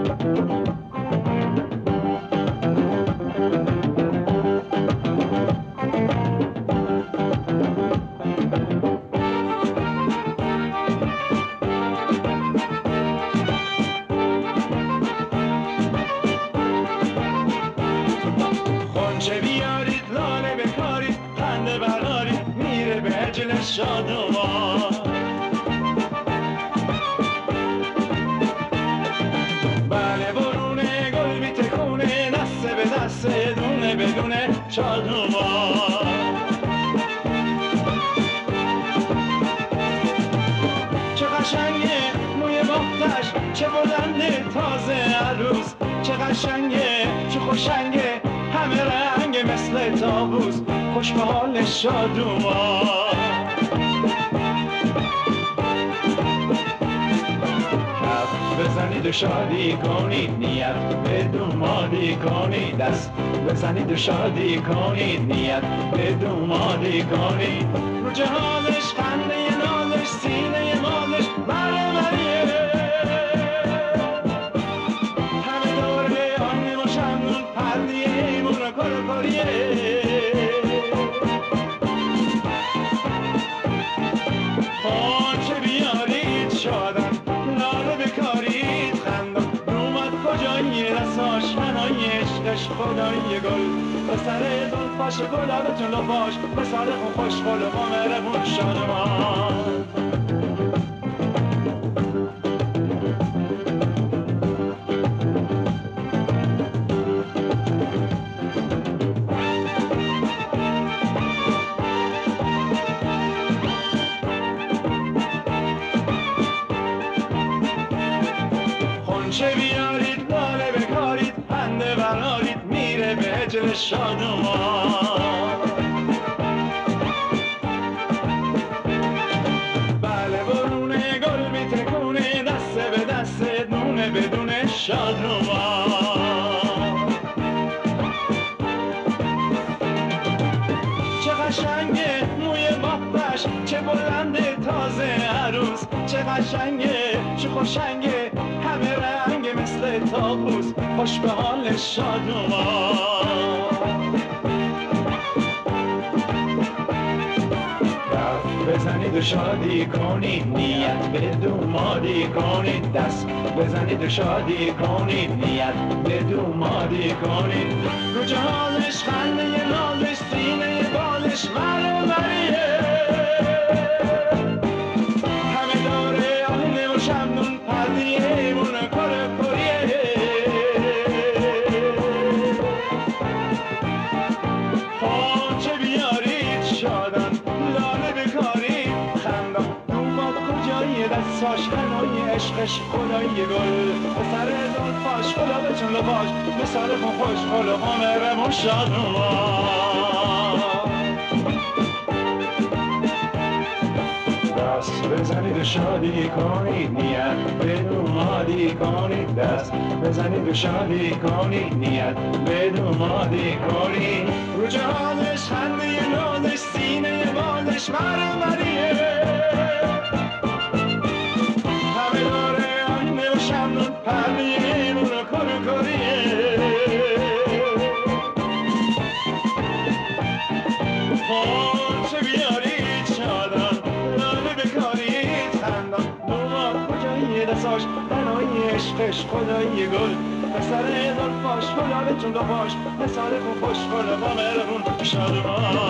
خونچه بیارید لاله بکارید خنده برارید میره به عجل شادمان. بله برونه گل میتکونه دسته به دسته دونه بدونه شادمان. چه قشنگه موی باختش چه بلنده تازه عروس، چه قشنگه چه خوشنگه همه رنگ مثل تابوس خوش به حال شادومان. کف بزنید و شادی کنید نیت به دومادی کنید، دست بزنید و شادی کنید نیت به دومادی کنید. رو جهانش خنده نازش سینه مالش مره مریه، همه دوره آنیم و شمنون پردیه ایمون و کرکریه. خونچه بیارید شادن لاله بکارید خندان، اومد کجایی رساش هنای عشقش خدای گل به سر زلفاش گلابتون لباش به سر خون خوشگل و مهربون شادمان. خونچه بیارید لاله بکارید خنده برارید میره به عجل شادمان. بله برونه گل میتکونه دسته به دسته دونه بدونه شادمان. چه قشنگه موی بافتش چه بلنده تازه عروس، چه قشنگه چه خوشنگه همه رنگ مثل تابوس خوش به حال شادومان. بزنید و شادی کنید نیت به دومادی کنید، دست بزنید و شادی کنید نیت به دومادی کنید. رو جهانش خنده نازش سینه بالش مره مریه، همه داره آهنه و شمنون پردیه ایمون و کرکریه. خونچه بیارید شادن لاله بکارید خندان، اومد کجایی دستاش هنای عشقش خدای گل به سر زلفاش گلابتون لباش به سر خون خوشگل و مهربون شادمان. دست بزنید و شادی کنید نیت به دومادی کنید، دست بزنید و شادی کنید نیت به دومادی کنید. رو جهانش خنده نازش سینه بالش مره مریه، همه داره آینه و شمنون پردیه ایمون و کرکریه. خونچه بیارید شادان لاله بکارید خندان، اومد کجایی دستاش بنای عشقش خدای گل به سر زلفاش گلابتون لباش به سر خون خوشگل و مهربون شادمان.